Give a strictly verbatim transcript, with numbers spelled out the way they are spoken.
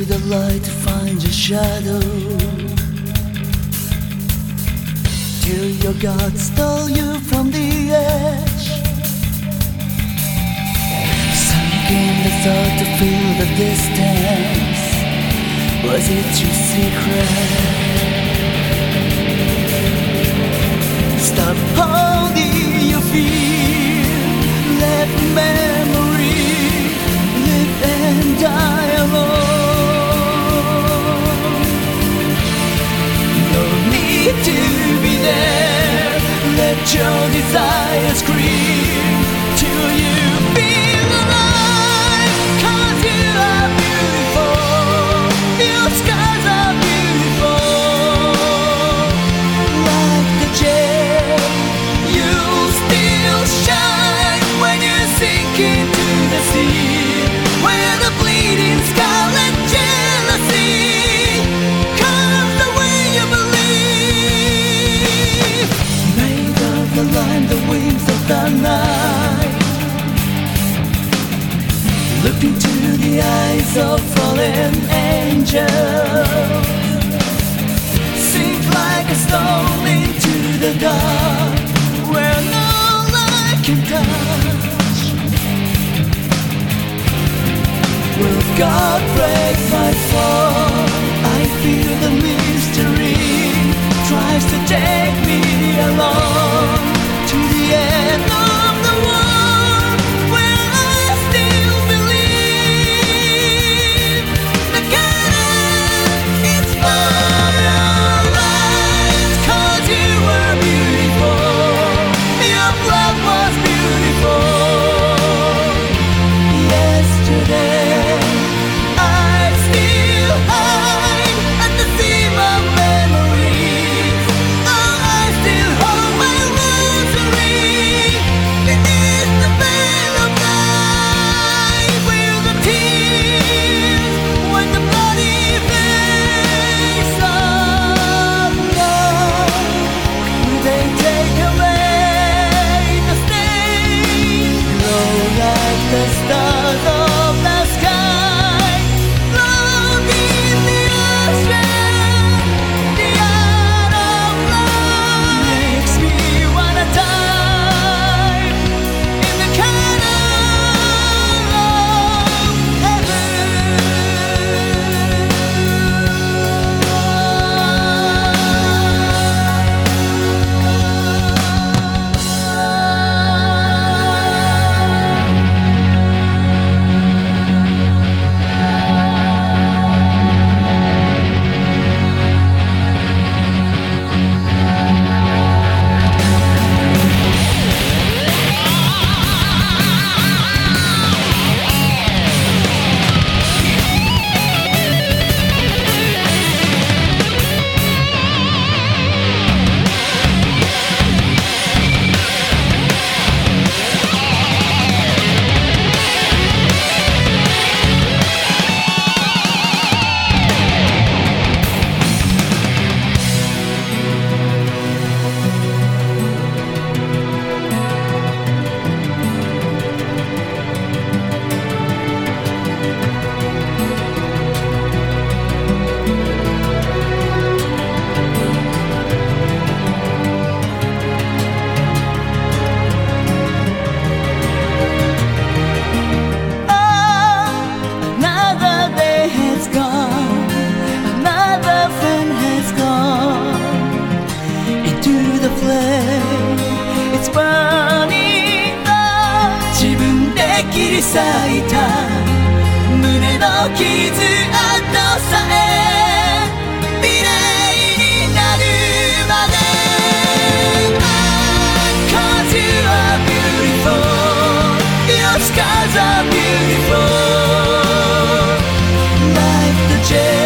the light to find your shadow, till your God stole you from the edge. Sunk in the thought to feel the distance. Was it your secret? Stop holding your fear. Let memory live and die alone. No need to be there. Let your desire scream till you feel alive. 'Cause you are beautiful. Your scars are beautiful. Like the gem, you'll still shine when you sink into the sea, where the bleeding scarlet jealousy comes the way you believe. Made of the line, the wings of the night. Look into the eyes of fallen angels. Sink like a stone into the dark, where no light can touch. Will God break my fall? I feel the mystery tries to take me along to the end of the world, where I still believe the God is for your eyes. 'Cause you were beautiful, your blood was beautiful. Yesterday I still hide at the seam of memories. Oh, I still hold my rosary. It is the veil of night, where the tears when the bloody face of love. Will they take away the stain? Glow like the stars of the sky, float in the ocean. The art of love makes me wanna dive in the canal of heaven. Another day has gone, another friend has gone into the flame. It's burning up. 自分で切り裂いた胸の傷跡さえ美麗になるまで。 'Cause you are beautiful, your scars are beautiful. Like the gem